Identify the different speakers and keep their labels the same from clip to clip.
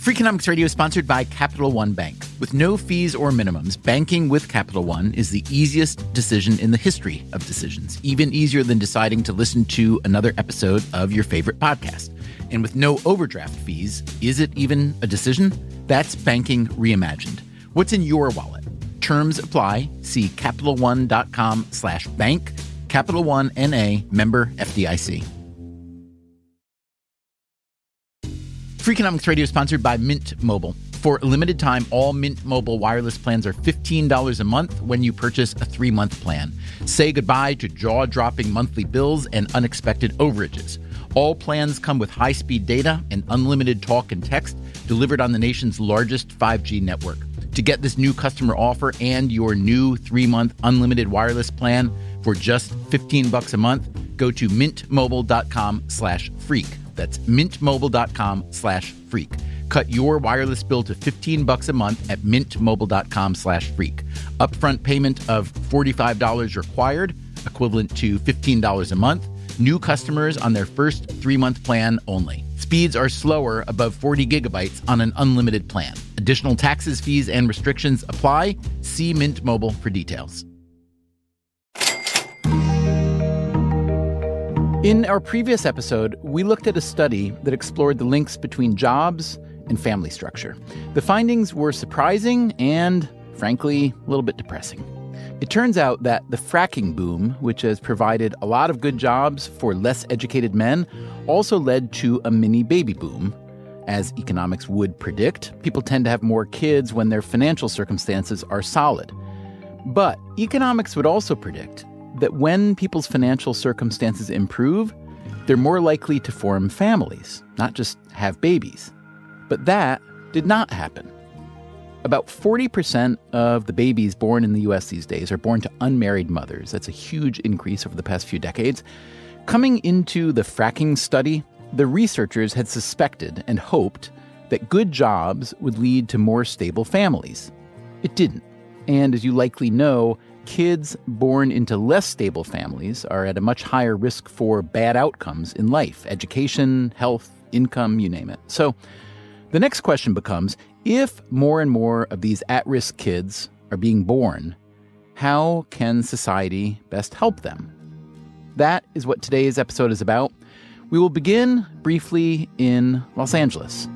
Speaker 1: Freakonomics Radio is sponsored by Capital One Bank. With no fees or minimums, banking with Capital One is the easiest decision in the history of decisions, even easier than deciding to listen to another episode of your favorite podcast. And with no overdraft fees, is it even a decision? That's banking reimagined. What's in your wallet? Terms apply. See CapitalOne.com/bank. Capital One N.A. member FDIC. Freakonomics Radio is sponsored by Mint Mobile. For a limited time, all Mint Mobile wireless plans are $15 a month when you purchase a 3-month plan. Say goodbye to jaw-dropping monthly bills and unexpected overages. All plans come with high-speed data and unlimited talk and text delivered on the nation's largest 5G network. To get this new customer offer and your new 3-month unlimited wireless plan for just $15 a month, go to mintmobile.com/freak. That's mintmobile.com/freak. Cut your wireless bill to $15 a month at mintmobile.com/freak. Upfront payment of $45 required, equivalent to $15 a month. New customers on their first 3-month plan only. Speeds are slower above 40 gigabytes on an unlimited plan. Additional taxes, fees, and restrictions apply. See Mint Mobile for details. In our previous episode, we looked at a study that explored the links between jobs and family structure. The findings were surprising and, frankly, a little bit depressing. It turns out that the fracking boom, which has provided a lot of good jobs for less educated men, also led to a mini baby boom. As economics would predict, people tend to have more kids when their financial circumstances are solid. But economics would also predict that when people's financial circumstances improve, they're more likely to form families, not just have babies. But that did not happen. About 40% of the babies born in the U.S. these days are born to unmarried mothers. That's a huge increase over the past few decades. Coming into the fracking study, the researchers had suspected and hoped that good jobs would lead to more stable families. It didn't. And as you likely know, kids born into less stable families are at a much higher risk for bad outcomes in life, education, health, income, you name it. So the next question becomes, if more and more of these at-risk kids are being born, how can society best help them? That is what today's episode is about. We will begin briefly in Los Angeles.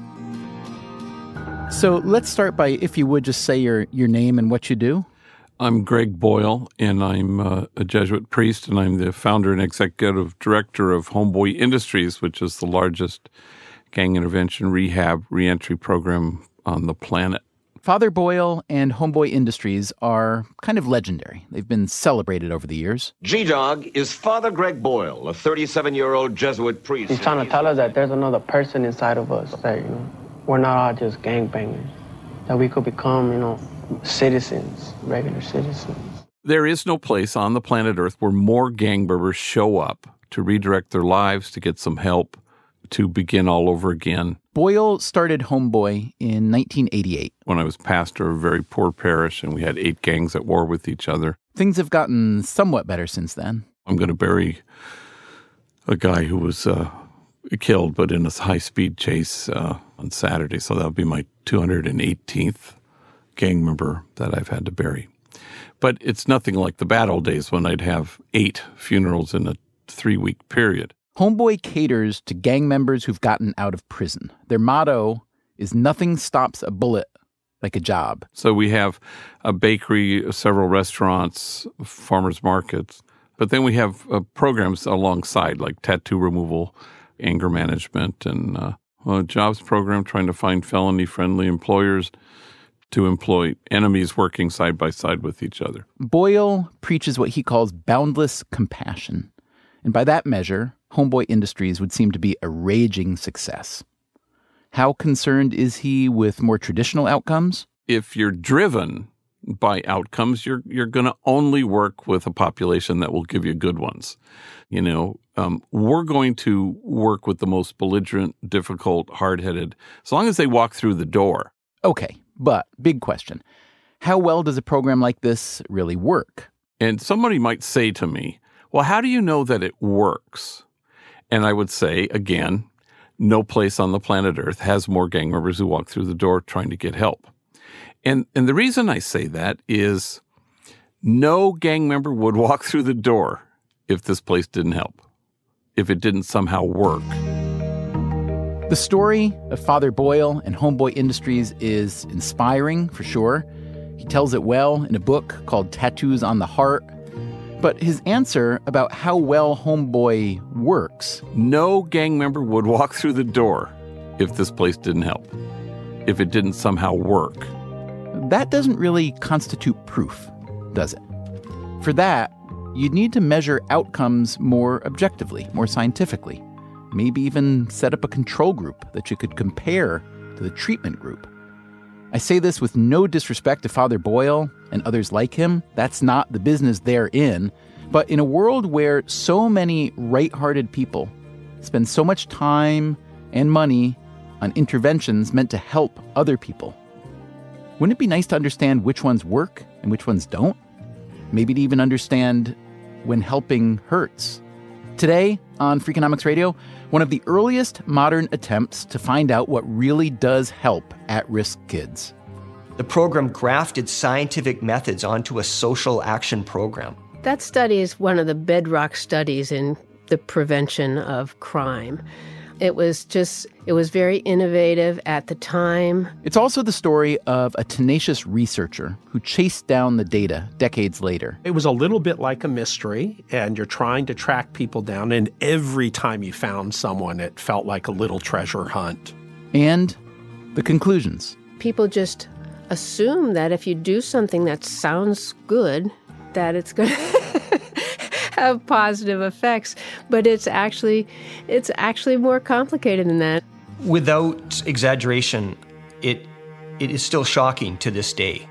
Speaker 1: So let's start by, if you would, just say your name and what you do.
Speaker 2: I'm Greg Boyle, and I'm a Jesuit priest, and I'm the founder and executive director of Homeboy Industries, which is the largest gang intervention, rehab, reentry program on the planet.
Speaker 1: Father Boyle and Homeboy Industries are kind of legendary. They've been celebrated over the years.
Speaker 3: G-Dog is Father Greg Boyle, a 37-year-old Jesuit priest.
Speaker 4: He's trying to tell us that there's another person inside of us, that, we're not all just gangbangers, that we could become, citizens, regular citizens.
Speaker 2: There is no place on the planet Earth where more gang members show up to redirect their lives, to get some help, to begin all over again.
Speaker 1: Boyle started Homeboy in 1988.
Speaker 2: When I was pastor of a very poor parish, and we had 8 gangs at war with each other.
Speaker 1: Things have gotten somewhat better since then.
Speaker 2: I'm going to bury a guy who was killed, but in a high-speed chase on Saturday. So that'll be my 218th gang member that I've had to bury. But it's nothing like the bad old days when I'd have 8 funerals in a 3-week period.
Speaker 1: Homeboy caters to gang members who've gotten out of prison. Their motto is nothing stops a bullet like a job.
Speaker 2: So we have a bakery, several restaurants, farmers markets, but then we have programs alongside like tattoo removal, anger management, and a jobs program trying to find felony-friendly employers to employ enemies working side by side with each other.
Speaker 1: Boyle preaches what he calls boundless compassion. And by that measure, Homeboy Industries would seem to be a raging success. How concerned is he with more traditional outcomes?
Speaker 2: If you're driven by outcomes, you're going to only work with a population that will give you good ones. We're going to work with the most belligerent, difficult, hard-headed, as long as they walk through the door.
Speaker 1: Okay, but big question. How well does a program like this really work?
Speaker 2: And somebody might say to me, well, how do you know that it works? And I would say, again, no place on the planet Earth has more gang members who walk through the door trying to get help. And the reason I say that is no gang member would walk through the door if this place didn't help, if it didn't somehow work.
Speaker 1: The story of Father Boyle and Homeboy Industries is inspiring, for sure. He tells it well in a book called Tattoos on the Heart. But his answer about how well Homeboy works...
Speaker 2: No gang member would walk through the door if this place didn't help, if it didn't somehow work.
Speaker 1: That doesn't really constitute proof, does it? For that, you'd need to measure outcomes more objectively, more scientifically. Maybe even set up a control group that you could compare to the treatment group. I say this with no disrespect to Father Boyle and others like him. That's not the business they're in. But in a world where so many right-hearted people spend so much time and money on interventions meant to help other people, wouldn't it be nice to understand which ones work and which ones don't? Maybe to even understand when helping hurts. Today on Freakonomics Radio, one of the earliest modern attempts to find out what really does help at-risk kids.
Speaker 5: The program grafted scientific methods onto a social action program.
Speaker 6: That study is one of the bedrock studies in the prevention of crime. It was very innovative at the time.
Speaker 1: It's also the story of a tenacious researcher who chased down the data decades later.
Speaker 7: It was a little bit like a mystery, and you're trying to track people down, and every time you found someone, it felt like a little treasure hunt.
Speaker 1: And the conclusions.
Speaker 6: People just assume that if you do something that sounds good, that it's going to have positive effects, but it's actually more complicated than that.
Speaker 5: Without exaggeration, it is still shocking to this day.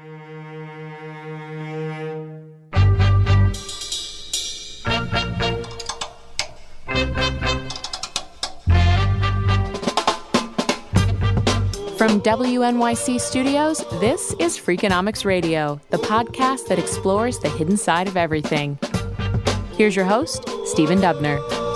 Speaker 8: From WNYC Studios, this is Freakonomics Radio, the podcast that explores the hidden side of everything. Here's your host, Stephen Dubner.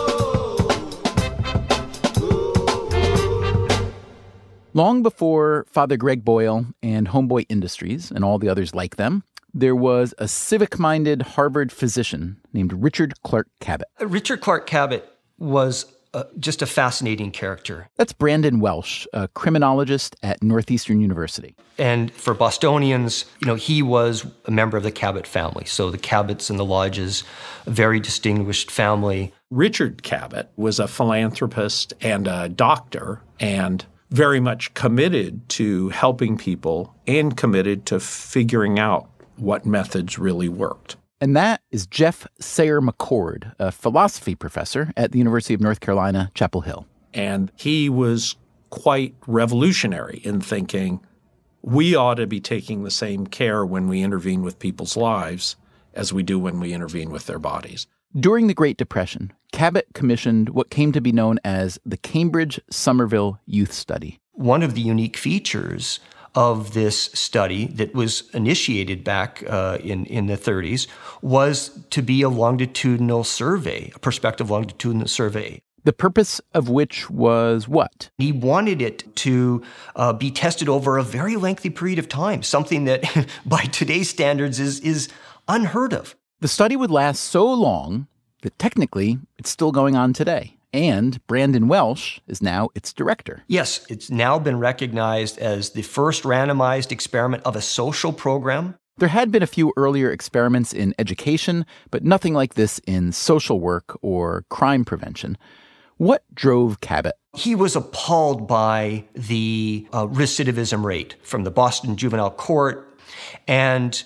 Speaker 1: Long before Father Greg Boyle and Homeboy Industries and all the others like them, there was a civic-minded Harvard physician named Richard Clark Cabot.
Speaker 5: Richard Clark Cabot was just a fascinating character.
Speaker 1: That's Brandon Welsh, a criminologist at Northeastern University.
Speaker 5: And for Bostonians, he was a member of the Cabot family. So the Cabots and the Lodges, a very distinguished family.
Speaker 7: Richard Cabot was a philanthropist and a doctor and very much committed to helping people and committed to figuring out what methods really worked.
Speaker 1: And that is Jeff Sayer McCord, a philosophy professor at the University of North Carolina, Chapel Hill.
Speaker 7: And he was quite revolutionary in thinking we ought to be taking the same care when we intervene with people's lives as we do when we intervene with their bodies.
Speaker 1: During the Great Depression, Cabot commissioned what came to be known as the Cambridge Somerville Youth Study.
Speaker 5: One of the unique features of this study that was initiated back in the 30s was to be a longitudinal survey, a prospective longitudinal survey.
Speaker 1: The purpose of which was what?
Speaker 5: He wanted it to be tested over a very lengthy period of time, something that by today's standards is unheard of.
Speaker 1: The study would last so long that technically it's still going on today. And Brandon Welsh is now its director.
Speaker 5: Yes, it's now been recognized as the first randomized experiment of a social program.
Speaker 1: There had been a few earlier experiments in education, but nothing like this in social work or crime prevention. What drove Cabot?
Speaker 5: He was appalled by the recidivism rate from the Boston Juvenile Court, and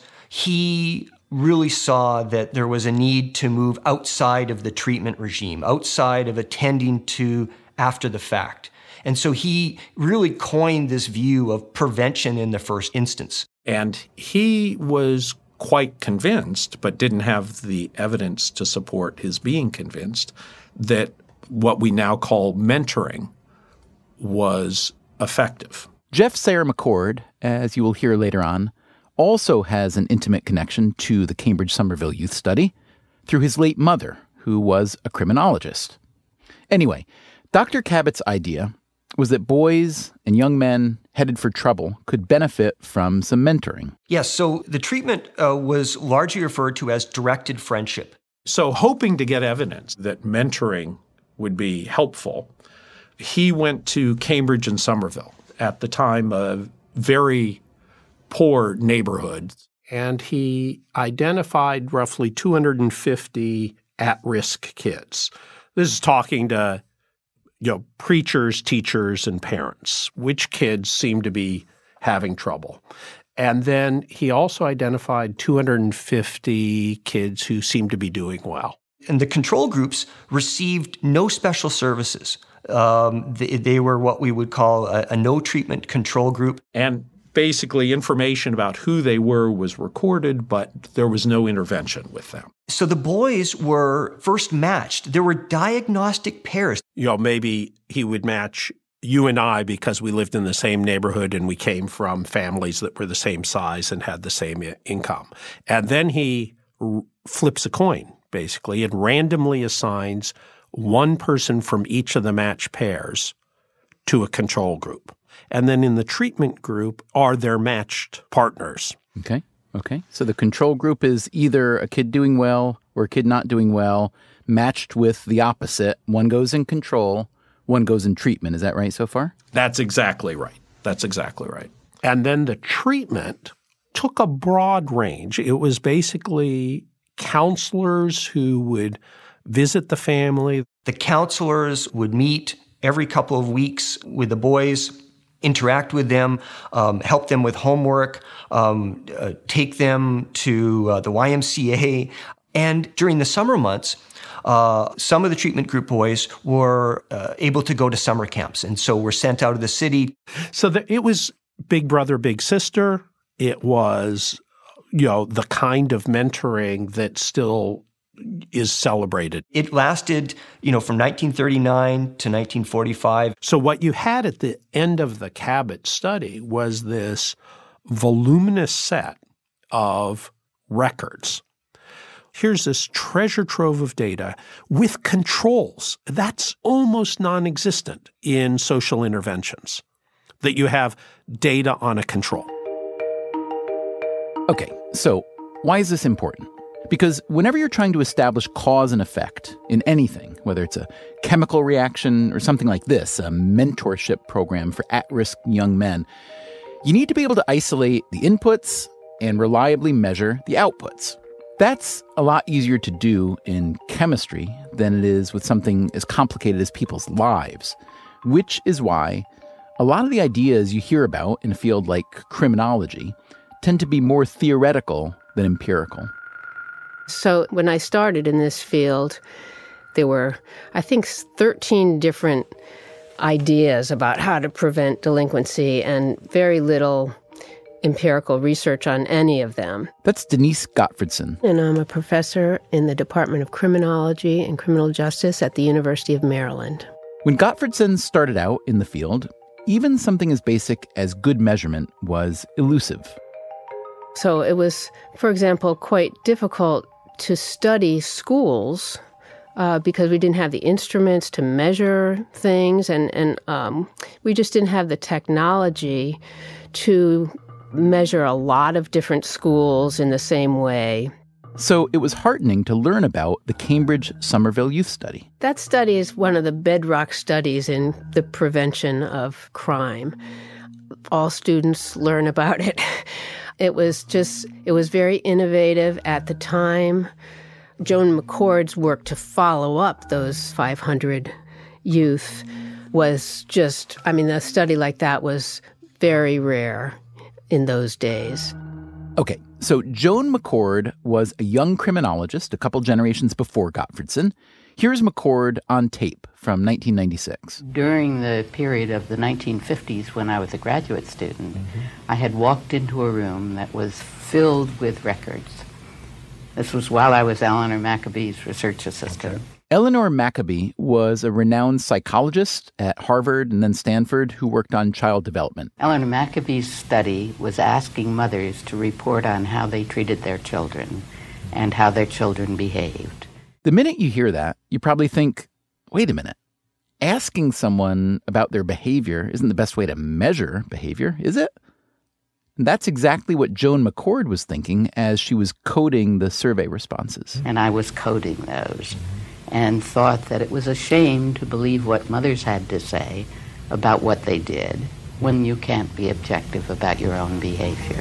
Speaker 5: he really saw that there was a need to move outside of the treatment regime, outside of attending to after the fact. And so he really coined this view of prevention in the first instance.
Speaker 7: And he was quite convinced, but didn't have the evidence to support his being convinced, that what we now call mentoring was effective.
Speaker 1: Jeff Sayer McCord, as you will hear later on, also has an intimate connection to the Cambridge Somerville Youth Study through his late mother, who was a criminologist. Anyway, Dr. Cabot's idea was that boys and young men headed for trouble could benefit from some mentoring.
Speaker 5: Yes, so the treatment was largely referred to as directed friendship.
Speaker 7: So hoping to get evidence that mentoring would be helpful, he went to Cambridge and Somerville, at the time a very poor neighborhood, and he identified roughly 250 at-risk kids. This is talking to preachers, teachers, and parents, which kids seem to be having trouble. And then he also identified 250 kids who seemed to be doing well.
Speaker 5: And the control groups received no special services. They were what we would call a no-treatment control group.
Speaker 7: And basically information about who they were was recorded, but there was no intervention with them.
Speaker 5: So the boys were first matched. There were diagnostic pairs.
Speaker 7: Maybe he would match you and I because we lived in the same neighborhood and we came from families that were the same size and had the same income. And then he flips a coin, basically, and randomly assigns one person from each of the matched pairs to a control group. And then in the treatment group are their matched partners.
Speaker 1: Okay. So the control group is either a kid doing well or a kid not doing well, matched with the opposite. One goes in control, one goes in treatment. Is that right so far?
Speaker 7: That's exactly right. And then the treatment took a broad range. It was basically counselors who would visit the family.
Speaker 5: The counselors would meet every couple of weeks with the boys, interact with them, help them with homework, take them to the YMCA. And during the summer months, some of the treatment group boys were able to go to summer camps, and so were sent out of the city.
Speaker 7: So it was big brother, big sister. It was, the kind of mentoring that still is celebrated.
Speaker 5: It lasted, from 1939 to 1945.
Speaker 7: So what you had at the end of the Cabot study was this voluminous set of records. Here's this treasure trove of data with controls. That's almost non-existent in social interventions, that you have data on a control.
Speaker 1: Okay, so why is this important? Because whenever you're trying to establish cause and effect in anything, whether it's a chemical reaction or something like this, a mentorship program for at-risk young men, you need to be able to isolate the inputs and reliably measure the outputs. That's a lot easier to do in chemistry than it is with something as complicated as people's lives, which is why a lot of the ideas you hear about in a field like criminology tend to be more theoretical than empirical.
Speaker 6: So when I started in this field, there were, I think, 13 different ideas about how to prevent delinquency and very little empirical research on any of them.
Speaker 1: That's Denise Gottfredson.
Speaker 6: And I'm a professor in the Department of Criminology and Criminal Justice at the University of Maryland.
Speaker 1: When Gottfredson started out in the field, even something as basic as good measurement was elusive.
Speaker 6: So it was, for example, quite difficult to study schools because we didn't have the instruments to measure things, and we just didn't have the technology to measure a lot of different schools in the same way.
Speaker 1: So it was heartening to learn about the Cambridge Somerville Youth Study.
Speaker 6: That study is one of the bedrock studies in the prevention of crime. All students learn about it. It was very innovative at the time. Joan McCord's work to follow up those 500 youth was just, a study like that was very rare in those days.
Speaker 1: Okay, so Joan McCord was a young criminologist a couple generations before Gottfredson. Here's McCord on tape from 1996.
Speaker 9: During the period of the 1950s when I was a graduate student, I had walked into a room that was filled with records. This was while I was Eleanor Maccabee's research assistant. Okay.
Speaker 1: Eleanor Maccabee was a renowned psychologist at Harvard and then Stanford who worked on child development.
Speaker 9: Eleanor Maccabee's study was asking mothers to report on how they treated their children and how their children behaved.
Speaker 1: The minute you hear that, you probably think, wait a minute, asking someone about their behavior isn't the best way to measure behavior, is it? And that's exactly what Joan McCord was thinking as she was coding the survey responses.
Speaker 9: And I was coding those and thought that it was a shame to believe what mothers had to say about what they did when you can't be objective about your own behavior.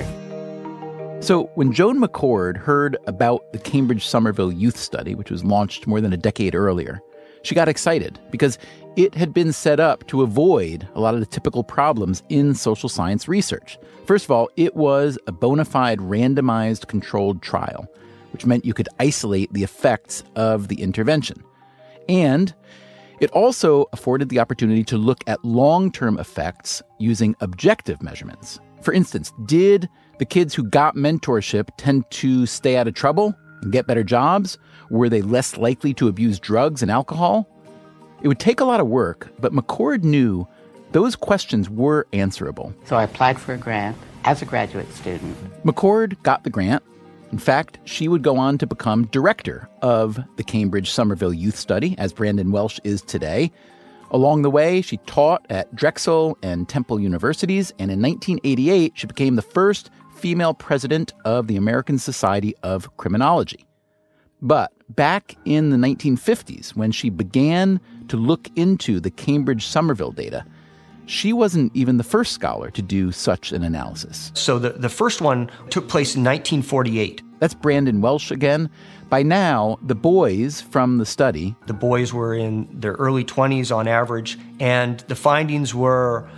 Speaker 1: So when Joan McCord heard about the Cambridge Somerville Youth Study, which was launched more than a decade earlier, she got excited because it had been set up to avoid a lot of the typical problems in social science research. First of all, it was a bona fide randomized controlled trial, which meant you could isolate the effects of the intervention. And it also afforded the opportunity to look at long-term effects using objective measurements. For instance, did the kids who got mentorship tend to stay out of trouble and get better jobs? Were they less likely to abuse drugs and alcohol? It would take a lot of work, but McCord knew those questions were answerable.
Speaker 9: So I applied for a grant as a graduate student.
Speaker 1: McCord got the grant. In fact, she would go on to become director of the Cambridge Somerville Youth Study, as Brandon Welsh is today. Along the way, she taught at Drexel and Temple universities, and in 1988, she became the first female president of the American Society of Criminology. But back in the 1950s, when she began to look into the Cambridge Somerville data, she wasn't even the first scholar to do such an analysis.
Speaker 5: So the first one took place in 1948.
Speaker 1: That's Brandon Welsh again. By now, the boys from the study...
Speaker 5: The boys were in their early 20s on average, and the findings were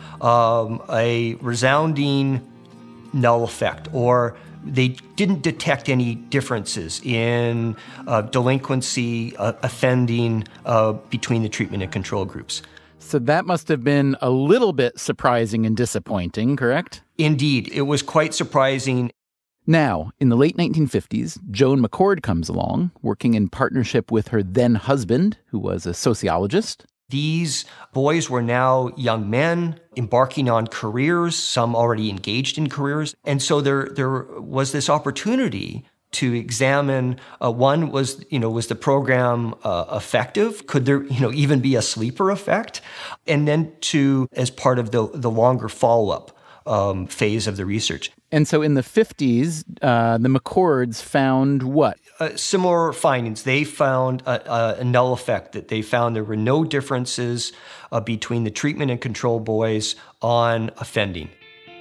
Speaker 5: a resounding null effect, or they didn't detect any differences in delinquency, offending between the treatment and control groups.
Speaker 1: So that must have been a little bit surprising and disappointing, correct?
Speaker 5: Indeed, it was quite surprising.
Speaker 1: Now, in the late 1950s, Joan McCord comes along, working in partnership with her then-husband, who was a sociologist.
Speaker 5: These boys were now young men embarking on careers, some already engaged in careers. And so there was this opportunity to examine, one was the program effective? Could there, even be a sleeper effect? And then as part of the longer follow-up phase of the research.
Speaker 1: And so in the 50s, the McCords found what?
Speaker 5: Similar findings. They found a null effect, that they found there were no differences between the treatment and control boys on offending.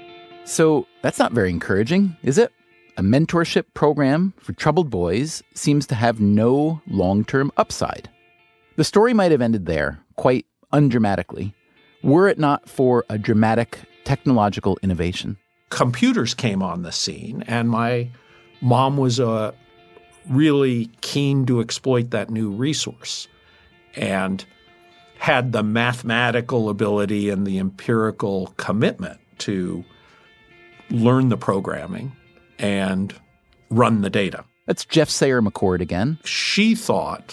Speaker 1: So that's not very encouraging, is it? A mentorship program for troubled boys seems to have no long-term upside. The story might have ended there, quite undramatically, were it not for a dramatic technological innovation.
Speaker 7: Computers came on the scene, and my mom was really keen to exploit that new resource and had the mathematical ability and the empirical commitment to learn the programming and run the data.
Speaker 1: That's Jeff Sayer McCord again.
Speaker 7: She thought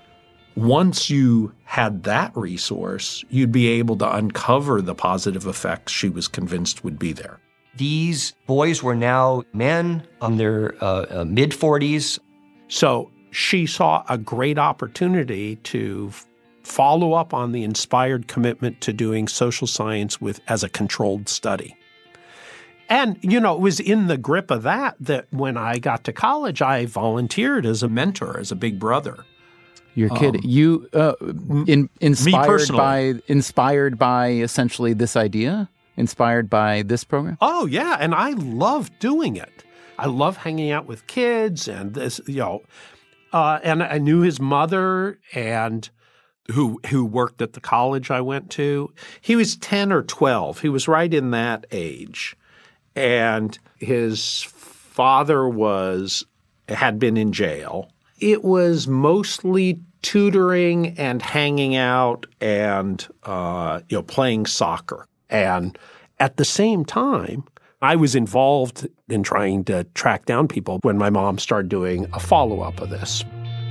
Speaker 7: once you had that resource, you'd be able to uncover the positive effects she was convinced would be there.
Speaker 5: These boys were now men in their mid-40s.
Speaker 7: So she saw a great opportunity to follow up on the inspired commitment to doing social science as a controlled study. And, it was in the grip of that when I got to college, I volunteered as a mentor, as a big brother.
Speaker 1: You're kidding. You inspired by essentially this idea? Inspired by this program?
Speaker 7: Oh, yeah. And I love doing it. I love hanging out with kids and this, and I knew his mother and who worked at the college I went to. He was 10 or 12. He was right in that age. And his father had been in jail. It was mostly tutoring and hanging out and playing soccer. And at the same time, I was involved in trying to track down people when my mom started doing a follow-up of this.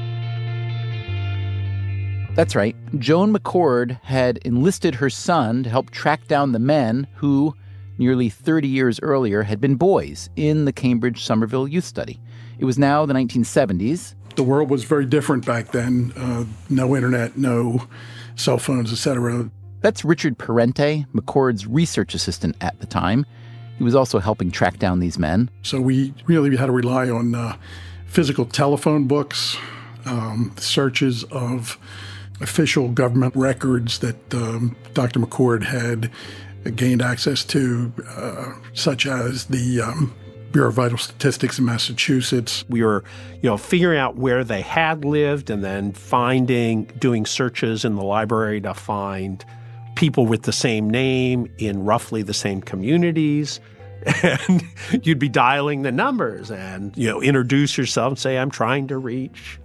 Speaker 1: That's right. Joan McCord had enlisted her son to help track down the men who, nearly 30 years earlier, had been boys in the Cambridge Somerville Youth Study. It was now the 1970s.
Speaker 10: The world was very different back then. No internet, no cell phones, etc.
Speaker 1: That's Richard Parente, McCord's research assistant at the time. He was also helping track down these men.
Speaker 10: So we really had to rely on physical telephone books, searches of official government records that Dr. McCord had gained access to, such as the Bureau of Vital Statistics in Massachusetts.
Speaker 7: We were, figuring out where they had lived and then doing searches in the library to find people with the same name in roughly the same communities. And you'd be dialing the numbers and, introduce yourself and say, I'm trying to reach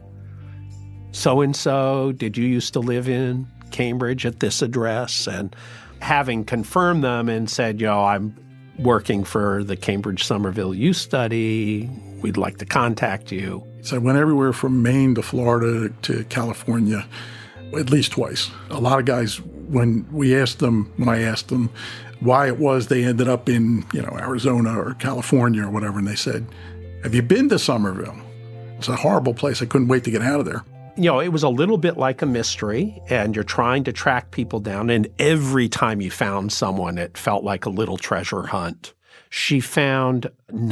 Speaker 7: so-and-so. Did you used to live in Cambridge at this address? And having confirmed them and said, I'm working for the Cambridge Somerville Youth Study. We'd like to contact you.
Speaker 10: So I went everywhere from Maine to Florida to California, at least twice. A lot of guys, when I asked them why it was they ended up in, Arizona or California or whatever, and they said, have you been to Somerville? It's a horrible place. I couldn't wait to get out of there.
Speaker 7: It was a little bit like a mystery, and you're trying to track people down, and every time you found someone, it felt like a little treasure hunt. She found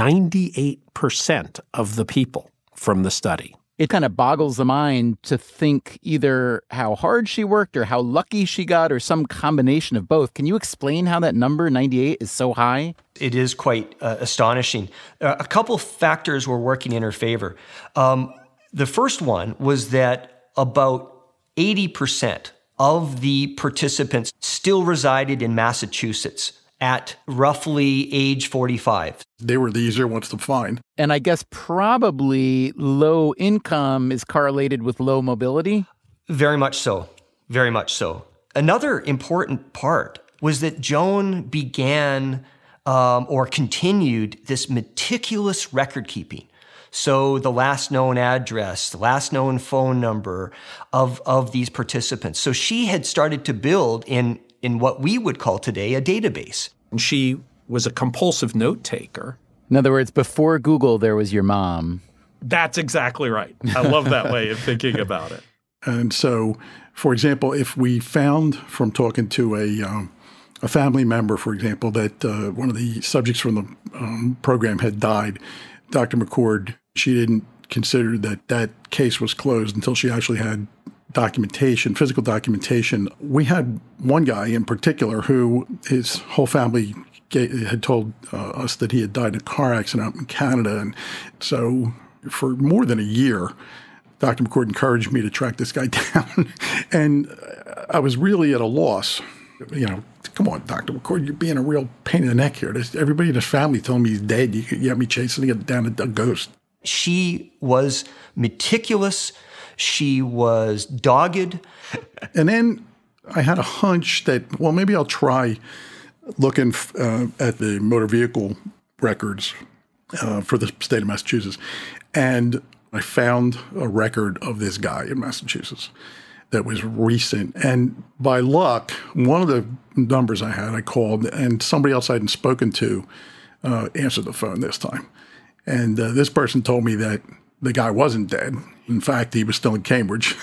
Speaker 7: 98% of the people from the study.
Speaker 1: It kind of boggles the mind to think either how hard she worked or how lucky she got or some combination of both. Can you explain how that number, 98, is so high?
Speaker 5: It is quite astonishing. A couple factors were working in her favor. The first one was that about 80% of the participants still resided in Massachusetts at roughly age 45.
Speaker 10: They were the easier ones to find.
Speaker 1: And I guess probably low income is correlated with low mobility?
Speaker 5: Very much so. Very much so. Another important part was that Joan began or continued this meticulous record keeping. So the last known address, the last known phone number of these participants. So she had started to build in what we would call today a database.
Speaker 7: And she was a compulsive note taker.
Speaker 1: In other words, before Google, there was your mom.
Speaker 7: That's exactly right. I love that way of thinking about it.
Speaker 10: And so, for example, if we found from talking to a family member, for example, that one of the subjects from the program had died, Dr. McCord, she didn't consider that case was closed until she actually had documentation, physical documentation. We had one guy in particular who his whole family had told us that he had died in a car accident out in Canada. And so for more than a year, Dr. McCord encouraged me to track this guy down. And I was really at a loss. Come on, Dr. McCord, you're being a real pain in the neck here. Everybody in his family telling me he's dead. You have me chasing it down a ghost.
Speaker 5: She was meticulous. She was dogged.
Speaker 10: And then I had a hunch that, well, maybe I'll try looking at the motor vehicle records for the state of Massachusetts. And I found a record of this guy in Massachusetts that was recent. And by luck, one of the numbers I had, I called, and somebody else I hadn't spoken to answered the phone this time. And this person told me that the guy wasn't dead. In fact, he was still in Cambridge.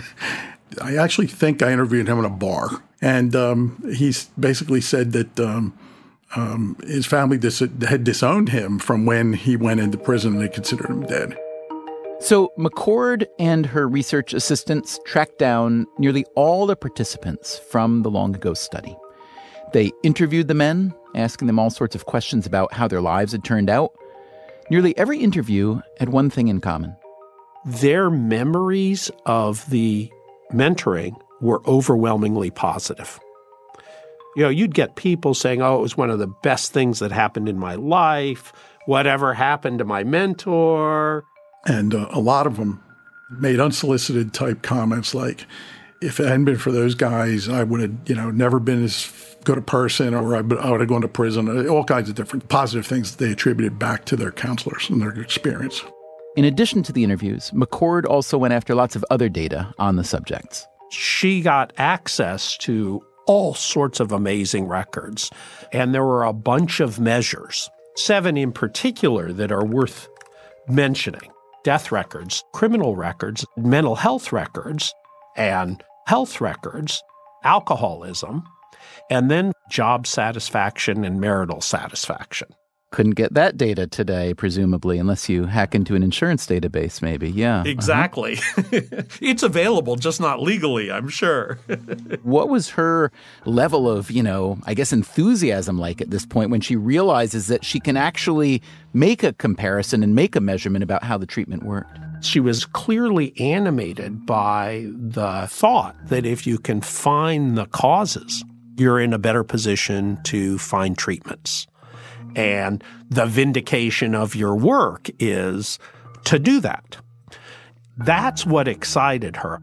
Speaker 10: I actually think I interviewed him in a bar. And he basically said that his family had disowned him from when he went into prison and they considered him dead.
Speaker 1: So McCord and her research assistants tracked down nearly all the participants from the long ago study. They interviewed the men, asking them all sorts of questions about how their lives had turned out. Nearly every interview had one thing in common.
Speaker 7: Their memories of the mentoring were overwhelmingly positive. You'd get people saying, it was one of the best things that happened in my life. Whatever happened to my mentor?
Speaker 10: And a lot of them made unsolicited type comments like, if it hadn't been for those guys, I would have, never been as good a person, or I would have gone to prison. All kinds of different positive things that they attributed back to their counselors and their experience.
Speaker 1: In addition to the interviews, McCord also went after lots of other data on the subjects.
Speaker 7: She got access to all sorts of amazing records, and there were a bunch of measures, 7 in particular that are worth mentioning. Death records, criminal records, mental health records, and health records, alcoholism, and then job satisfaction and marital satisfaction.
Speaker 1: Couldn't get that data today, presumably, unless you hack into an insurance database, maybe. Yeah.
Speaker 7: Exactly. It's available, just not legally, I'm sure.
Speaker 1: What was her level of, I guess enthusiasm like at this point when she realizes that she can actually make a comparison and make a measurement about how the treatment worked?
Speaker 7: She was clearly animated by the thought that if you can find the causes, you're in a better position to find treatments. And the vindication of your work is to do that. That's what excited her.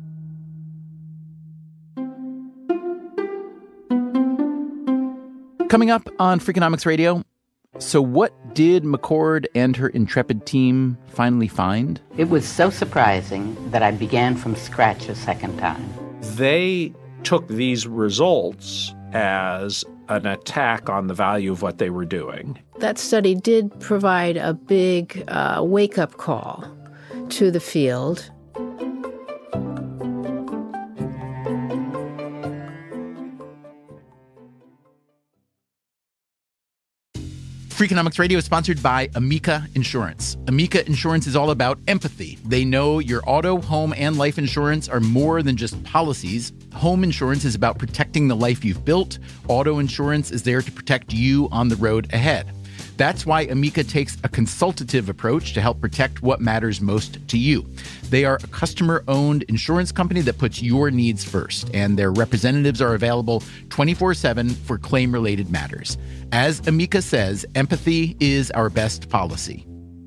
Speaker 1: Coming up on Freakonomics Radio, so what did McCord and her intrepid team finally find?
Speaker 9: It was so surprising that I began from scratch a second time.
Speaker 7: They took these results as an attack on the value of what they were doing.
Speaker 6: That study did provide a big wake-up call to the field.
Speaker 1: Freakonomics Radio is sponsored by Amica Insurance. Amica Insurance is all about empathy. They know your auto, home, and life insurance are more than just policies. Home insurance is about protecting the life you've built. Auto insurance is there to protect you on the road ahead. That's why Amica takes a consultative approach to help protect what matters most to you. They are a customer-owned insurance company that puts your needs first, and their representatives are available 24/7 for claim-related matters. As Amica says, empathy is our best policy.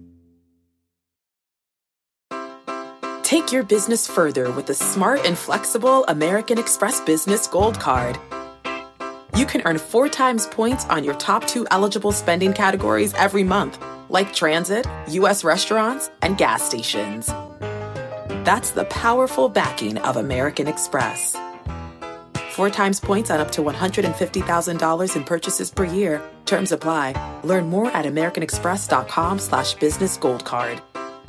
Speaker 11: Take your business further with the smart and flexible American Express Business Gold Card. You can earn 4 times points on your top 2 eligible spending categories every month, like transit, U.S. restaurants, and gas stations. That's the powerful backing of American Express. 4 times points on up to $150,000 in purchases per year. Terms apply. Learn more at americanexpress.com/businessgoldcard.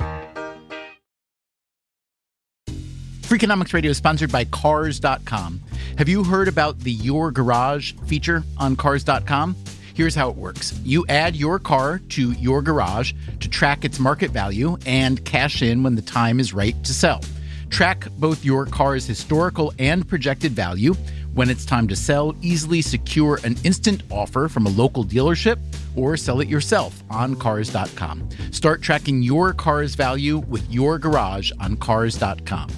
Speaker 1: Freakonomics Radio is sponsored by Cars.com. Have you heard about the Your Garage feature on Cars.com? Here's how it works. You add your car to your garage to track its market value and cash in when the time is right to sell. Track both your car's historical and projected value. When it's time to sell, easily secure an instant offer from a local dealership or sell it yourself on Cars.com. Start tracking your car's value with your garage on Cars.com.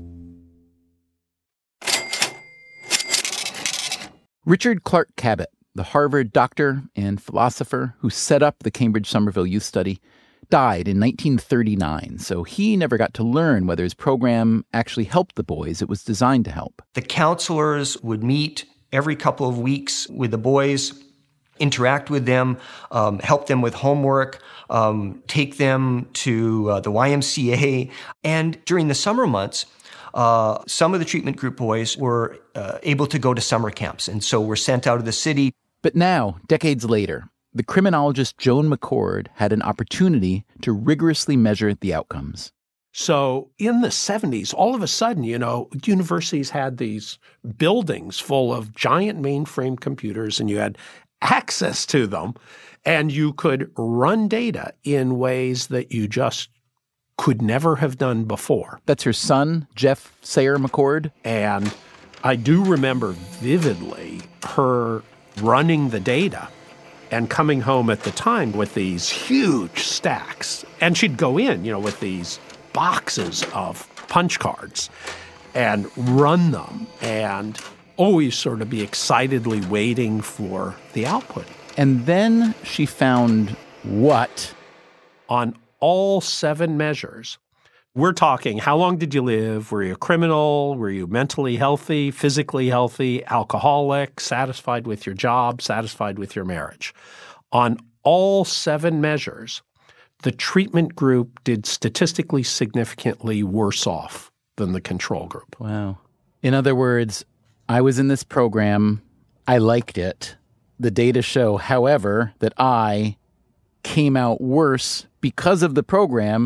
Speaker 1: Richard Clark Cabot, the Harvard doctor and philosopher who set up the Cambridge Somerville Youth Study, died in 1939, so he never got to learn whether his program actually helped the boys it was designed to help.
Speaker 5: The counselors would meet every couple of weeks with the boys, interact with them, help them with homework, take them to the YMCA. And during the summer months, some of the treatment group boys were able to go to summer camps, and so were sent out of the city.
Speaker 1: But now, decades later, the criminologist Joan McCord had an opportunity to rigorously measure the outcomes.
Speaker 7: So in the 70s, all of a sudden, universities had these buildings full of giant mainframe computers, and you had access to them, and you could run data in ways that you just could never have done before.
Speaker 1: That's her son, Jeff Sayer McCord.
Speaker 7: And I do remember vividly her running the data and coming home at the time with these huge stacks. And she'd go in, with these boxes of punch cards and run them and always sort of be excitedly waiting for the output.
Speaker 1: And then she found what?
Speaker 7: On all 7 measures, we're talking how long did you live? Were you a criminal? Were you mentally healthy, physically healthy, alcoholic, satisfied with your job, satisfied with your marriage? On all 7 measures, the treatment group did statistically significantly worse off than the control group.
Speaker 1: Wow. In other words, I was in this program. I liked it. The data show, however, that I came out worse because of the program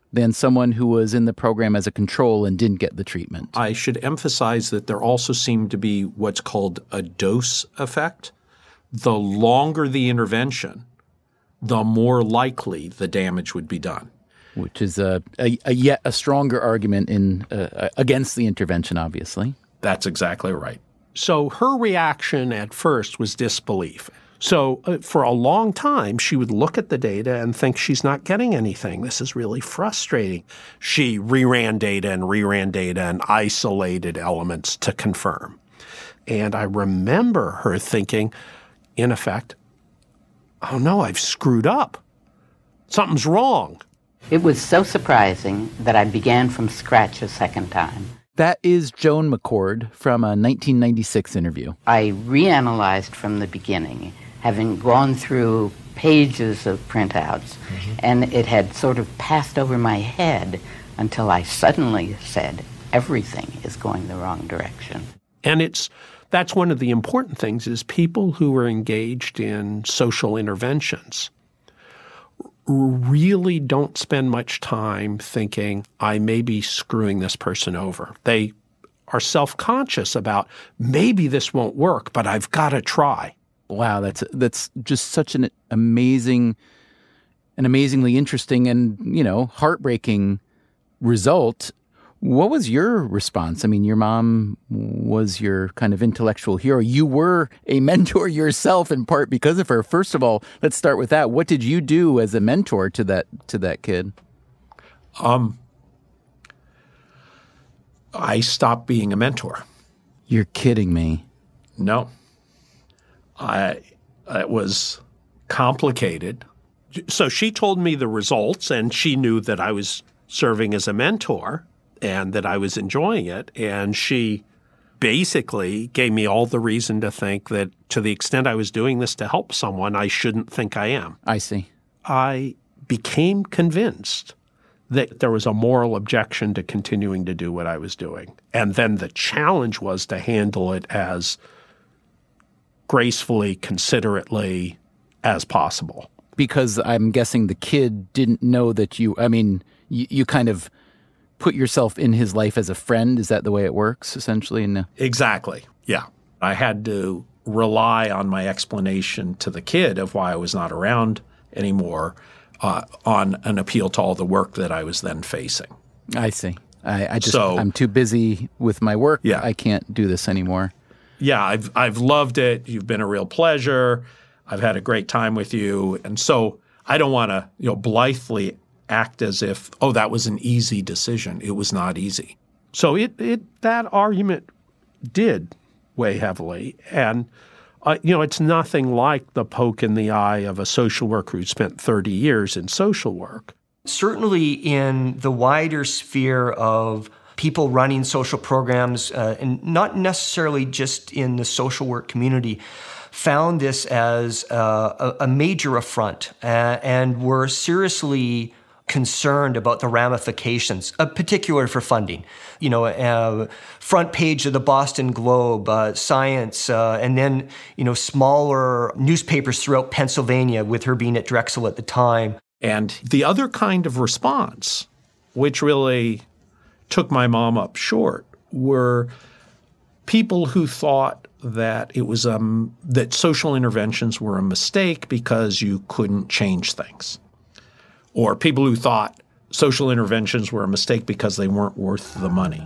Speaker 1: than someone who was in the program as a control and didn't get the treatment.
Speaker 7: I should emphasize that there also seemed to be what's called a dose effect. The longer the intervention, the more likely the damage would be done.
Speaker 1: Which is yet a stronger argument against the intervention, obviously.
Speaker 7: That's exactly right.
Speaker 12: So her reaction at first was disbelief. So for a long time, she would look at the data and think she's not getting anything. This is really frustrating. She reran data and isolated elements to confirm. And I remember her thinking, in effect, oh no, I've screwed up. Something's wrong.
Speaker 9: It was so surprising that I began from scratch a second time.
Speaker 1: That is Joan McCord from a 1996 interview.
Speaker 9: I reanalyzed from the beginning, having gone through pages of printouts, and it had sort of passed over my head until I suddenly said, everything is going the wrong direction.
Speaker 12: And that's one of the important things is people who are engaged in social interventions really don't spend much time thinking, I may be screwing this person over. They are self-conscious about, maybe this won't work, but I've got to try.
Speaker 1: Wow, that's just such an amazingly interesting and, heartbreaking result. What was your response? I mean, your mom was your kind of intellectual hero. You were a mentor yourself in part because of her. First of all, let's start with that. What did you do as a mentor to that kid?
Speaker 12: I stopped being a mentor.
Speaker 1: You're kidding me.
Speaker 12: No. It was complicated. So she told me the results, and she knew that I was serving as a mentor and that I was enjoying it. And she basically gave me all the reason to think that to the extent I was doing this to help someone, I shouldn't think I am.
Speaker 1: I see.
Speaker 12: I became convinced that there was a moral objection to continuing to do what I was doing. And then the challenge was to handle it as gracefully, considerately as possible.
Speaker 1: Because I'm guessing the kid didn't know that you kind of put yourself in his life as a friend. Is that the way it works, essentially? No.
Speaker 12: Exactly. Yeah. I had to rely on my explanation to the kid of why I was not around anymore on an appeal to all the work that I was then facing.
Speaker 1: I see. I'm too busy with my work.
Speaker 12: Yeah.
Speaker 1: I can't do this anymore.
Speaker 12: Yeah, I've loved it. You've been a real pleasure. I've had a great time with you. And so I don't want to, blithely act as if, that was an easy decision. It was not easy. So that argument did weigh heavily. And, it's nothing like the poke in the eye of a social worker who spent 30 years in social work.
Speaker 5: Certainly in the wider sphere of people running social programs, and not necessarily just in the social work community, found this as a major affront and were seriously concerned about the ramifications, particularly for funding. Front page of the Boston Globe, Science, and then, smaller newspapers throughout Pennsylvania, with her being at Drexel at the time.
Speaker 12: And the other kind of response, which really took my mom up short, were people who thought that it was that social interventions were a mistake because you couldn't change things. Or people who thought social interventions were a mistake because they weren't worth the money.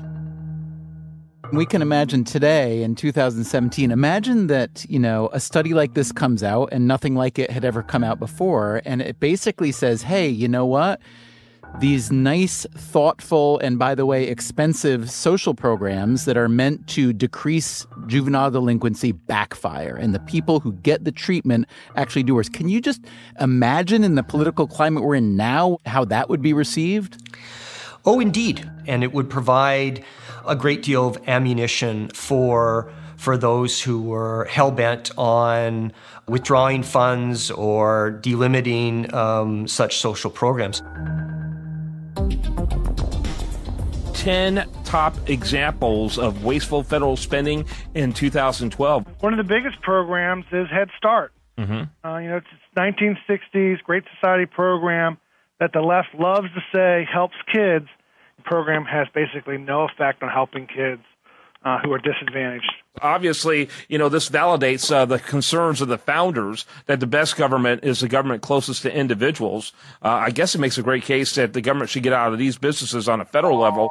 Speaker 1: We can imagine today in 2017, imagine that, a study like this comes out and nothing like it had ever come out before. And it basically says, hey, you know what? These nice, thoughtful, and by the way, expensive social programs that are meant to decrease juvenile delinquency backfire, and the people who get the treatment actually do worse. Can you just imagine in the political climate we're in now how that would be received?
Speaker 5: Oh, indeed. And it would provide a great deal of ammunition for those who were hell-bent on withdrawing funds or delimiting such social programs.
Speaker 13: 10 top examples of wasteful federal spending in 2012.
Speaker 14: One of the biggest programs is Head Start.
Speaker 13: Mm-hmm.
Speaker 14: It's 1960s, Great Society program that the left loves to say helps kids, the program has basically no effect on helping kids who are disadvantaged.
Speaker 13: Obviously, this validates the concerns of the founders that the best government is the government closest to individuals. I guess it makes a great case that the government should get out of these businesses on a federal level.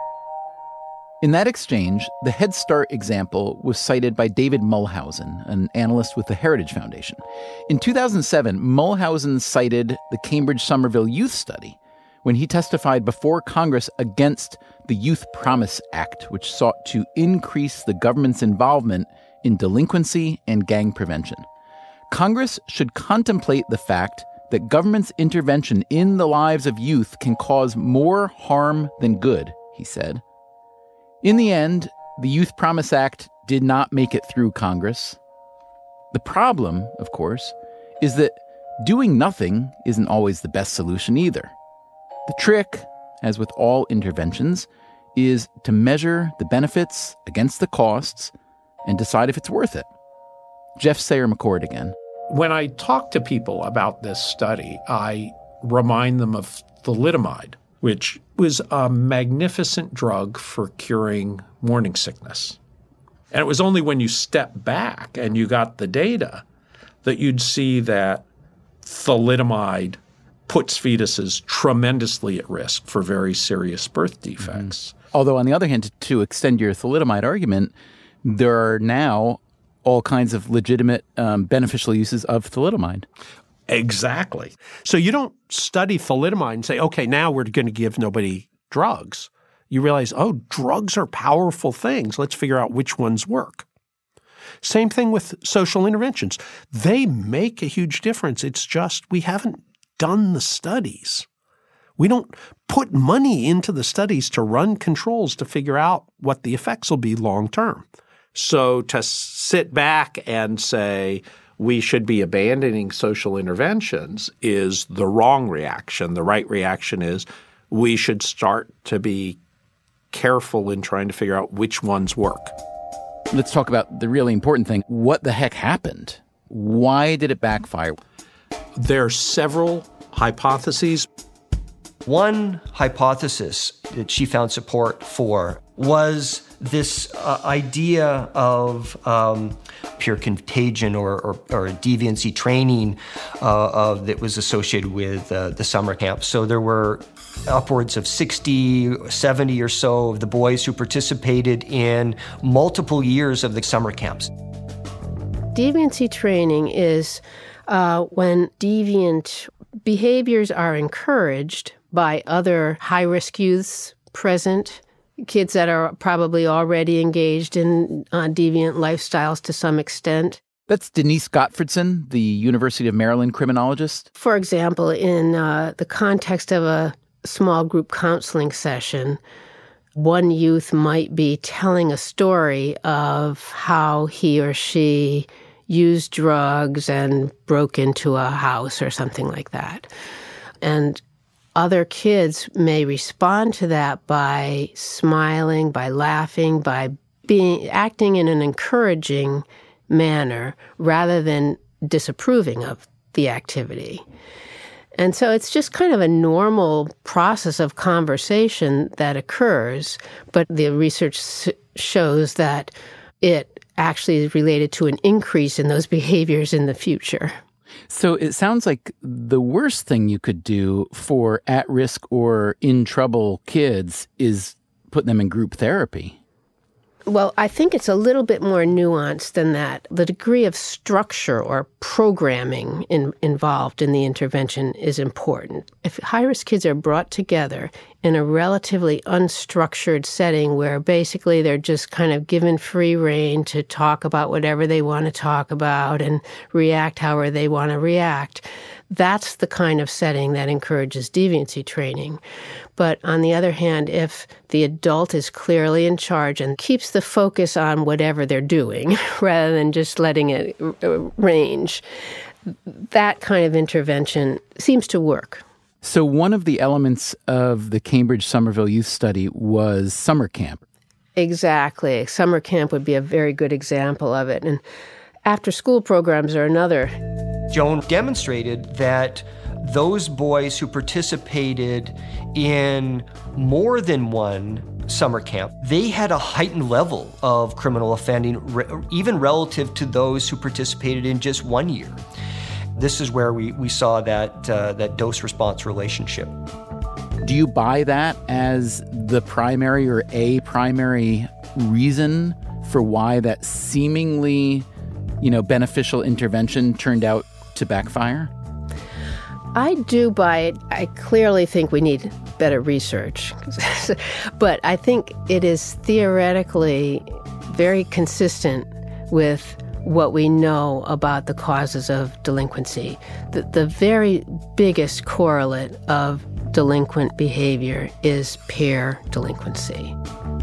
Speaker 1: In that exchange, the Head Start example was cited by David Mulhausen, an analyst with the Heritage Foundation. In 2007, Mulhausen cited the Cambridge Somerville Youth Study when he testified before Congress against the Youth Promise Act, which sought to increase the government's involvement in delinquency and gang prevention. Congress should contemplate the fact that government's intervention in the lives of youth can cause more harm than good, he said. In the end, the Youth Promise Act did not make it through Congress. The problem, of course, is that doing nothing isn't always the best solution either. The trick, as with all interventions, is to measure the benefits against the costs and decide if it's worth it. Jeff Sayer-McCord again.
Speaker 12: When I talk to people about this study, I remind them of thalidomide, which was a magnificent drug for curing morning sickness. And it was only when you step back and you got the data that you'd see that thalidomide puts fetuses tremendously at risk for very serious birth defects.
Speaker 1: Although, on the other hand, to extend your thalidomide argument, there are now all kinds of legitimate beneficial uses of thalidomide.
Speaker 12: Exactly. So you don't study thalidomide and say, okay, now we're going to give nobody drugs. You realize, oh, drugs are powerful things. Let's figure out which ones work. Same thing with social interventions. They make a huge difference. It's just we haven't done the studies. We don't put money into the studies to run controls to figure out what the effects will be long term. So to sit back and say we should be abandoning social interventions is the wrong reaction. The right reaction is we should start to be careful in trying to figure out which ones work.
Speaker 1: Let's talk about the really important thing. What the heck happened? Why did it backfire?
Speaker 12: There are several hypotheses.
Speaker 5: One hypothesis that she found support for was this idea of pure contagion or deviancy training that was associated with the summer camp. So there were upwards of 60, 70 or so of the boys who participated in multiple years of the summer camps.
Speaker 6: Deviancy training is when deviant behaviors are encouraged by other high-risk youths present, kids that are probably already engaged in deviant lifestyles to some extent.
Speaker 1: That's Denise Gottfredson, the University of Maryland criminologist.
Speaker 6: For example, in the context of a small group counseling session, one youth might be telling a story of how he or she used drugs and broke into a house or something like that. And other kids may respond to that by smiling, by laughing, by acting in an encouraging manner rather than disapproving of the activity. And so it's just kind of a normal process of conversation that occurs, but the research shows that it actually is related to an increase in those behaviors in the future.
Speaker 1: So it sounds like the worst thing you could do for at-risk or in-trouble kids is put them in group therapy.
Speaker 6: Well, I think it's a little bit more nuanced than that. The degree of structure or programming involved in the intervention is important. If high-risk kids are brought together in a relatively unstructured setting where basically they're just kind of given free rein to talk about whatever they want to talk about and react however they want to react, that's the kind of setting that encourages deviancy training. But on the other hand, if the adult is clearly in charge and keeps the focus on whatever they're doing rather than just letting it range, that kind of intervention seems to work.
Speaker 1: So one of the elements of the Cambridge Somerville Youth Study was summer camp.
Speaker 6: Exactly. Summer camp would be a very good example of it. And after-school programs are another.
Speaker 5: Joan demonstrated that those boys who participated in more than one summer camp, they had a heightened level of criminal offending, even relative to those who participated in just 1 year. This is where we saw that dose-response relationship.
Speaker 1: Do you buy that as the primary or a primary reason for why that seemingly, beneficial intervention turned out to backfire?
Speaker 6: I do buy it. I clearly think we need better research. But I think it is theoretically very consistent with what we know about the causes of delinquency. The very biggest correlate of delinquent behavior is peer delinquency.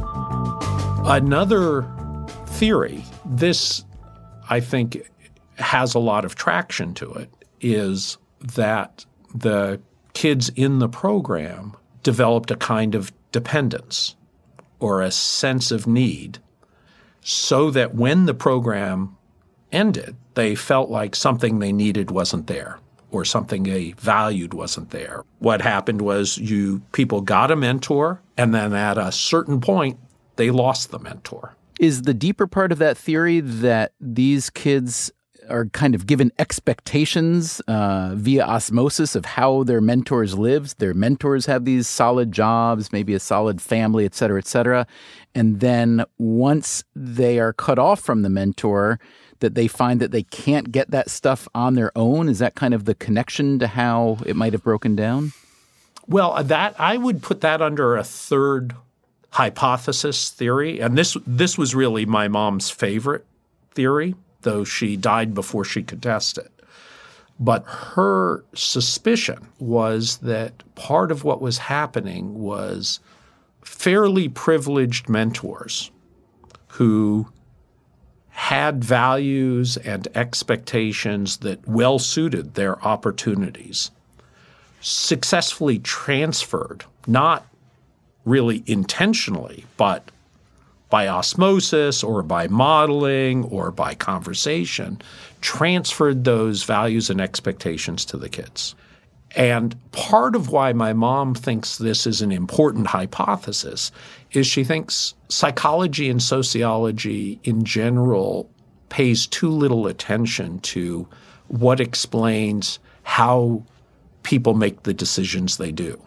Speaker 12: Another theory, this I think has a lot of traction to it, is that the kids in the program developed a kind of dependence or a sense of need so that when the program ended, they felt like something they needed wasn't there or something they valued wasn't there. What happened was people got a mentor, and then at a certain point, they lost the mentor.
Speaker 1: Is the deeper part of that theory that these kids are kind of given expectations via osmosis of how their mentors lived? Their mentors have these solid jobs, maybe a solid family, et cetera, et cetera. And then once they are cut off from the mentor, that they find that they can't get that stuff on their own? Is that kind of the connection to how it might have broken down?
Speaker 12: Well, that I would put that under a third hypothesis theory. And this was really my mom's favorite theory, though she died before she could test it. But her suspicion was that part of what was happening was fairly privileged mentors who had values and expectations that well suited their opportunities, successfully transferred, not really intentionally, but by osmosis or by modeling or by conversation, transferred those values and expectations to the kids. And part of why my mom thinks this is an important hypothesis is she thinks psychology and sociology in general pays too little attention to what explains how people make the decisions they do,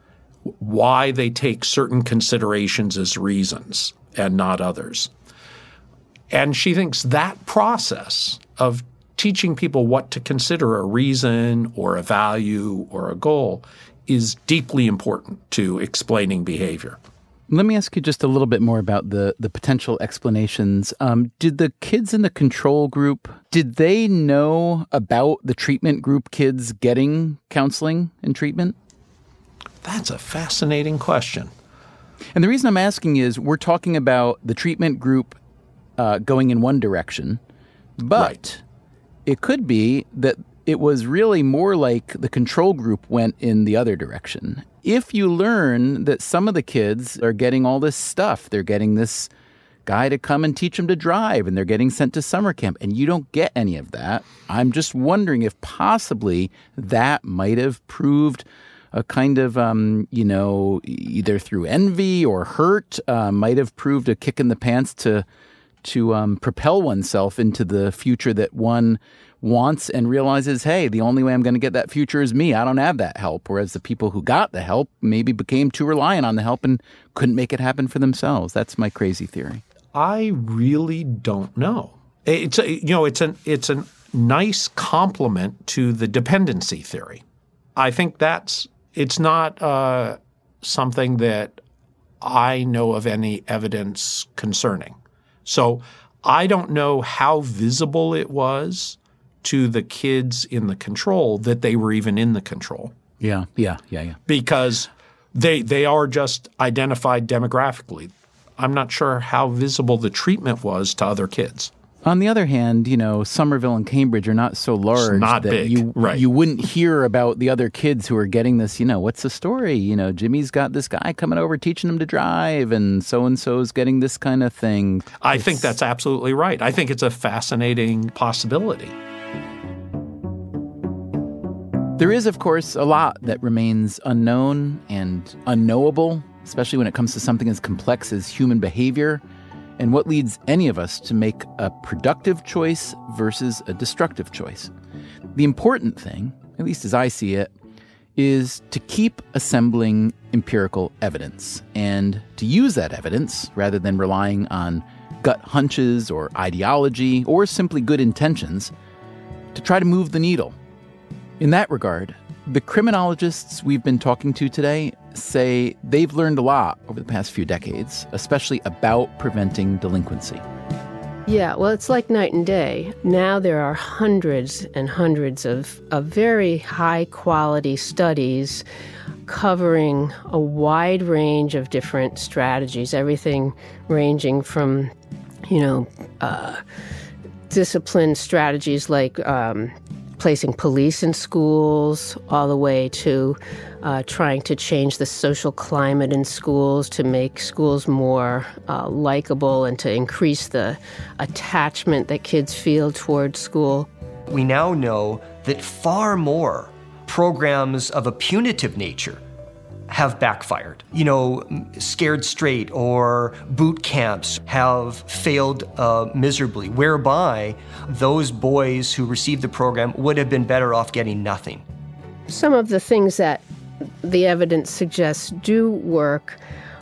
Speaker 12: why they take certain considerations as reasons and not others. And she thinks that process of teaching people what to consider a reason or a value or a goal is deeply important to explaining behavior.
Speaker 1: Let me ask you just a little bit more about the potential explanations. Did the kids in the control group, did they know about the treatment group kids getting counseling and treatment?
Speaker 12: That's a fascinating question.
Speaker 1: And the reason I'm asking is we're talking about the treatment group going in one direction, but it could be that it was really more like the control group went in the other direction. If you learn that some of the kids are getting all this stuff, they're getting this guy to come and teach them to drive, and they're getting sent to summer camp, and you don't get any of that, I'm just wondering if possibly that might have proved a kind of, either through envy or hurt, might have proved a kick in the pants to propel oneself into the future that one wants and realizes, hey, the only way I'm going to get that future is me. I don't have that help. Whereas the people who got the help maybe became too reliant on the help and couldn't make it happen for themselves. That's my crazy theory.
Speaker 12: I really don't know. It's a nice complement to the dependency theory. I think it's not something that I know of any evidence concerning. So I don't know how visible it was to the kids in the control that they were even in the control.
Speaker 1: Yeah.
Speaker 12: Because they are just identified demographically. I'm not sure how visible the treatment was to other kids.
Speaker 1: On the other hand, Somerville and Cambridge are not so large
Speaker 12: not
Speaker 1: that
Speaker 12: big.
Speaker 1: you wouldn't hear about the other kids who are getting this, what's the story? Jimmy's got this guy coming over teaching him to drive, and so-and-so's getting this kind of thing.
Speaker 12: I think that's absolutely right. I think it's a fascinating possibility.
Speaker 1: There is, of course, a lot that remains unknown and unknowable, especially when it comes to something as complex as human behavior and what leads any of us to make a productive choice versus a destructive choice. The important thing, at least as I see it, is to keep assembling empirical evidence and to use that evidence rather than relying on gut hunches or ideology or simply good intentions to try to move the needle. In that regard, the criminologists we've been talking to today say they've learned a lot over the past few decades, especially about preventing delinquency.
Speaker 6: Yeah, well, it's like night and day. Now there are hundreds and hundreds of very high-quality studies covering a wide range of different strategies, everything ranging from, discipline strategies like placing police in schools, all the way to trying to change the social climate in schools to make schools more likable and to increase the attachment that kids feel towards school.
Speaker 5: We now know that far more programs of a punitive nature have backfired. Scared Straight or boot camps have failed miserably, whereby those boys who received the program would have been better off getting nothing.
Speaker 6: Some of the things that the evidence suggests do work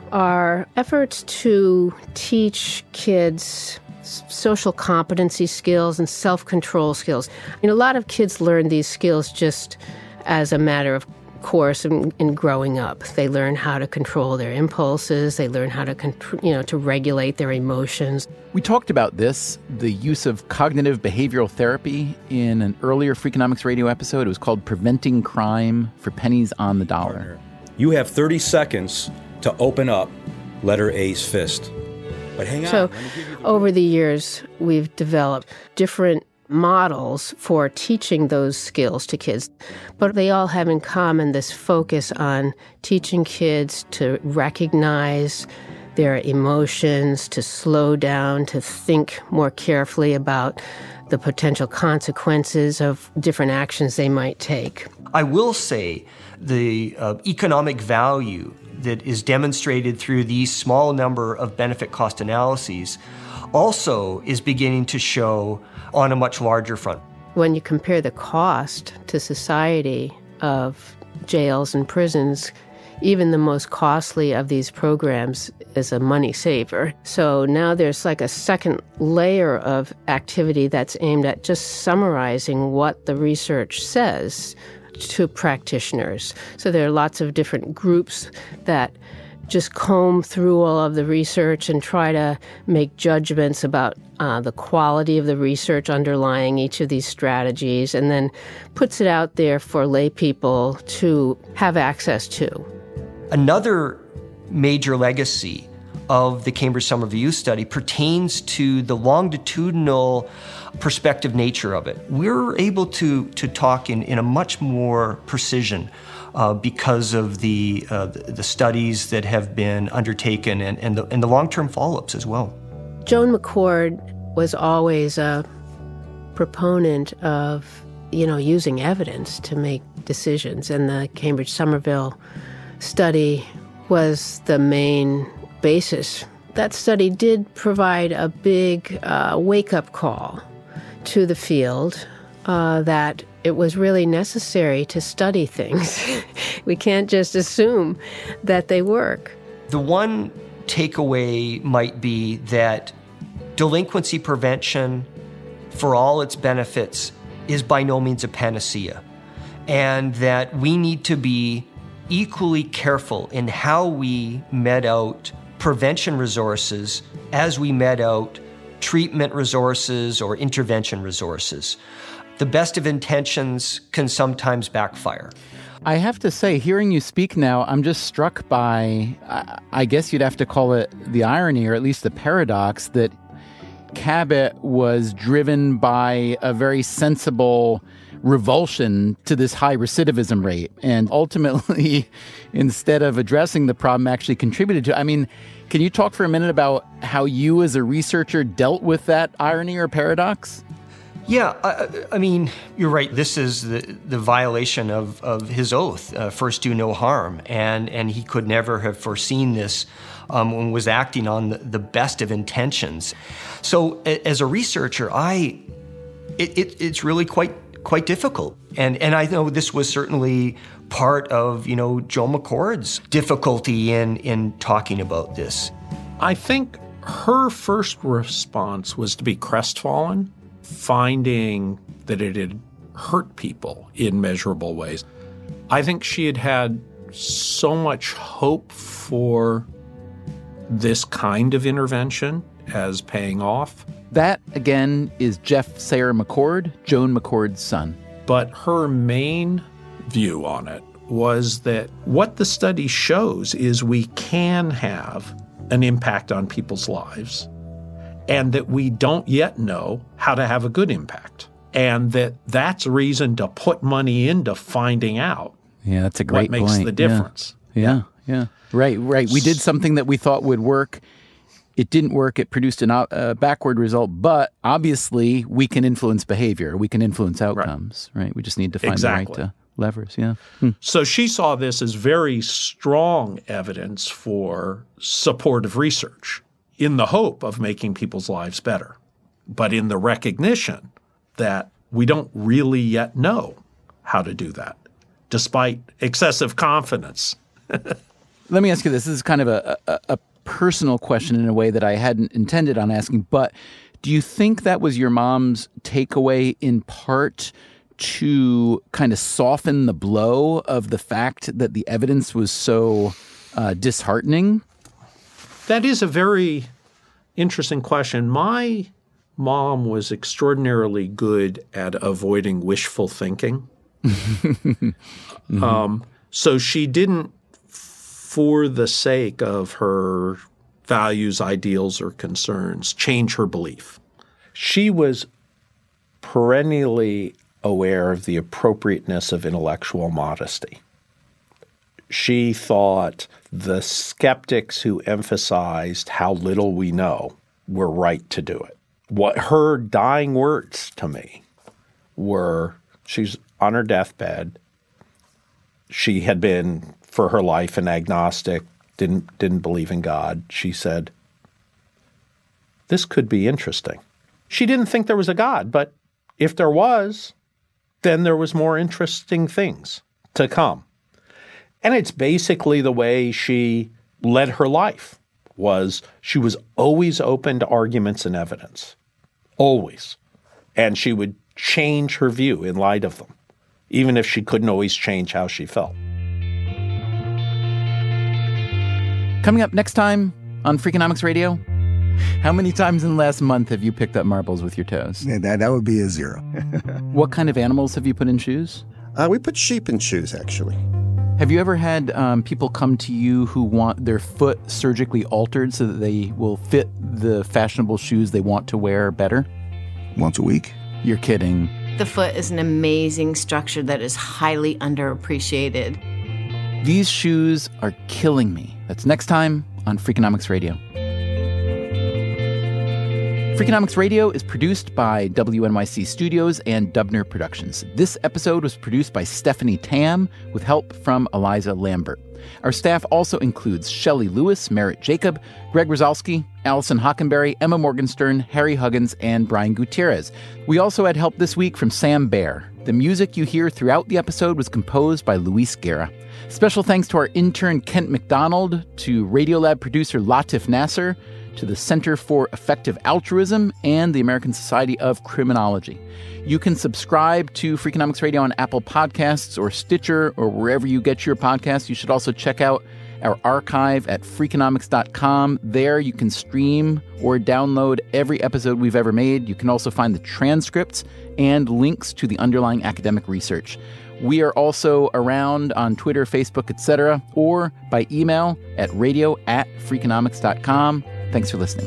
Speaker 6: are efforts to teach kids social competency skills and self-control skills. A lot of kids learn these skills just as a matter of course in growing up. They learn how to control their impulses. They learn how to, to regulate their emotions.
Speaker 1: We talked about this, the use of cognitive behavioral therapy, in an earlier Freakonomics Radio episode. It was called Preventing Crime for Pennies on the Dollar.
Speaker 15: You have 30 seconds to open up letter A's fist. But hang on.
Speaker 6: So over the years, we've developed different models for teaching those skills to kids, but they all have in common this focus on teaching kids to recognize their emotions, to slow down, to think more carefully about the potential consequences of different actions they might take.
Speaker 5: I will say the economic value that is demonstrated through these small number of benefit cost analyses also is beginning to show on a much larger front.
Speaker 6: When you compare the cost to society of jails and prisons, even the most costly of these programs is a money saver. So now there's like a second layer of activity that's aimed at just summarizing what the research says to practitioners. So there are lots of different groups that just comb through all of the research and try to make judgments about the quality of the research underlying each of these strategies, and then puts it out there for lay people to have access to.
Speaker 5: Another major legacy of the Cambridge Somerville Youth Study pertains to the longitudinal perspective nature of it. We're able to talk in a much more precision because of the studies that have been undertaken and the long-term follow-ups as well.
Speaker 6: Joan McCord was always a proponent of, using evidence to make decisions, and the Cambridge Somerville study was the main basis. That study did provide a big wake-up call to the field that it was really necessary to study things. We can't just assume that they work.
Speaker 5: The one takeaway might be that delinquency prevention, for all its benefits, is by no means a panacea, and that we need to be equally careful in how we met out prevention resources as we met out treatment resources or intervention resources. The best of intentions can sometimes backfire.
Speaker 1: I have to say, hearing you speak now, I'm just struck by, I guess you'd have to call it the irony, or at least the paradox, that Cabot was driven by a very sensible revulsion to this high recidivism rate, and ultimately, instead of addressing the problem, actually contributed to it. I mean, can you talk for a minute about how you as a researcher dealt with that irony or paradox?
Speaker 5: Yeah, I mean, you're right. This is the violation of his oath, first do no harm. And he could never have foreseen this when was acting on the best of intentions. So as a researcher, it's really quite difficult. And I know this was certainly part of, Joe McCord's difficulty in talking about this.
Speaker 12: I think her first response was to be crestfallen, finding that it had hurt people in measurable ways. I think she had so much hope for this kind of intervention as paying off.
Speaker 1: That, again, is Jeff Sayer McCord, Joan McCord's son.
Speaker 12: But her main view on it was that what the study shows is we can have an impact on people's lives, and that we don't yet know how to have a good impact, and that's reason to put money into finding out.
Speaker 1: Yeah, that's a great point.
Speaker 12: What makes the difference.
Speaker 1: Yeah. Right. We did something that we thought would work. It didn't work. It produced a backward result, but obviously we can influence behavior. We can influence outcomes, right? We just need to find the right levers, yeah.
Speaker 12: So she saw this as very strong evidence for supportive research in the hope of making people's lives better, but in the recognition that we don't really yet know how to do that, despite excessive confidence.
Speaker 1: Let me ask you this. This is kind of a personal question in a way that I hadn't intended on asking, but do you think that was your mom's takeaway in part to kind of soften the blow of the fact that the evidence was so disheartening?
Speaker 12: That is a very interesting question. My mom was extraordinarily good at avoiding wishful thinking. So she didn't, for the sake of her values, ideals, or concerns, change her belief. She was perennially aware of the appropriateness of intellectual modesty. She thought the skeptics who emphasized how little we know were right to do it. What her dying words to me were, she's on her deathbed. She had been, for her life, an agnostic, didn't believe in God. She said, this could be interesting. She didn't think there was a God, but if there was, then there was more interesting things to come. And it's basically the way she led her life, was she was always open to arguments and evidence. Always. And she would change her view in light of them, even if she couldn't always change how she felt.
Speaker 1: Coming up next time on Freakonomics Radio, how many times in the last month have you picked up marbles with your toes?
Speaker 16: Yeah, that would be a 0.
Speaker 1: What kind of animals have you put in shoes?
Speaker 16: We put sheep in shoes, actually.
Speaker 1: Have you ever had people come to you who want their foot surgically altered so that they will fit the fashionable shoes they want to wear better?
Speaker 16: Once a week.
Speaker 1: You're kidding.
Speaker 17: The foot is an amazing structure that is highly underappreciated.
Speaker 1: These shoes are killing me. That's next time on Freakonomics Radio. Freakonomics Radio is produced by WNYC Studios and Dubner Productions. This episode was produced by Stephanie Tam with help from Eliza Lambert. Our staff also includes Shelley Lewis, Merritt Jacob, Greg Rosalsky, Allison Hockenberry, Emma Morgenstern, Harry Huggins, and Brian Gutierrez. We also had help this week from Sam Baer. The music you hear throughout the episode was composed by Luis Guerra. Special thanks to our intern Kent McDonald, to Radiolab producer Latif Nasser, to the Center for Effective Altruism, and the American Society of Criminology. You can subscribe to Freakonomics Radio on Apple Podcasts or Stitcher or wherever you get your podcasts. You should also check out our archive at Freakonomics.com. There you can stream or download every episode we've ever made. You can also find the transcripts and links to the underlying academic research. We are also around on Twitter, Facebook, etc., or by email at radio@freakonomics.com. Thanks for listening.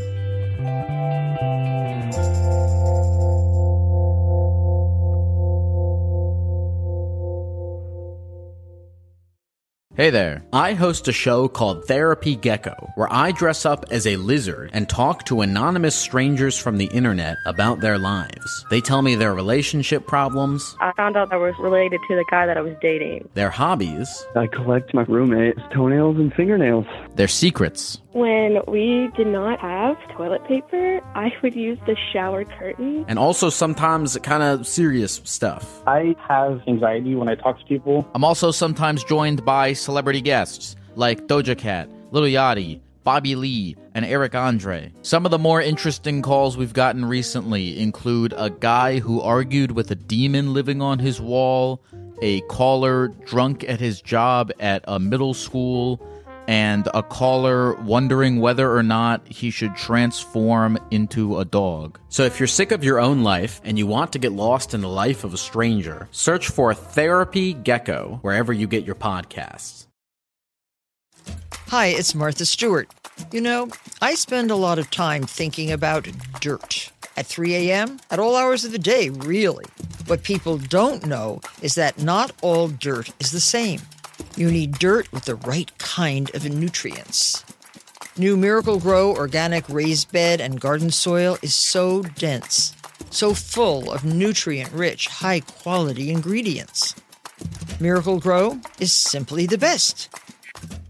Speaker 18: Hey there. I host a show called Therapy Gecko, where I dress up as a lizard and talk to anonymous strangers from the internet about their lives. They tell me their relationship problems.
Speaker 19: I found out I was related to the guy that I was dating.
Speaker 18: Their hobbies.
Speaker 20: I collect my roommate's toenails and fingernails.
Speaker 18: Their secrets.
Speaker 19: When we did not have toilet paper, I would use the shower curtain.
Speaker 18: And also sometimes kind of serious stuff.
Speaker 21: I have anxiety when I talk to people.
Speaker 1: I'm also sometimes joined by celebrity guests like Doja Cat, Lil Yachty, Bobby Lee, and Eric Andre. Some of the more interesting calls we've gotten recently include a guy who argued with a demon living on his wall, a caller drunk at his job at a middle school, and a caller wondering whether or not he should transform into a dog.
Speaker 18: So if you're sick of your own life and you want to get lost in the life of a stranger, search for Therapy Gecko wherever you get your podcasts.
Speaker 22: Hi, it's Martha Stewart. You know, I spend a lot of time thinking about dirt. At 3 a.m., at all hours of the day, really. What people don't know is that not all dirt is the same. You need dirt with the right kind of nutrients. New Miracle-Gro organic raised bed and garden soil is so dense, so full of nutrient-rich, high-quality ingredients. Miracle-Gro is simply the best.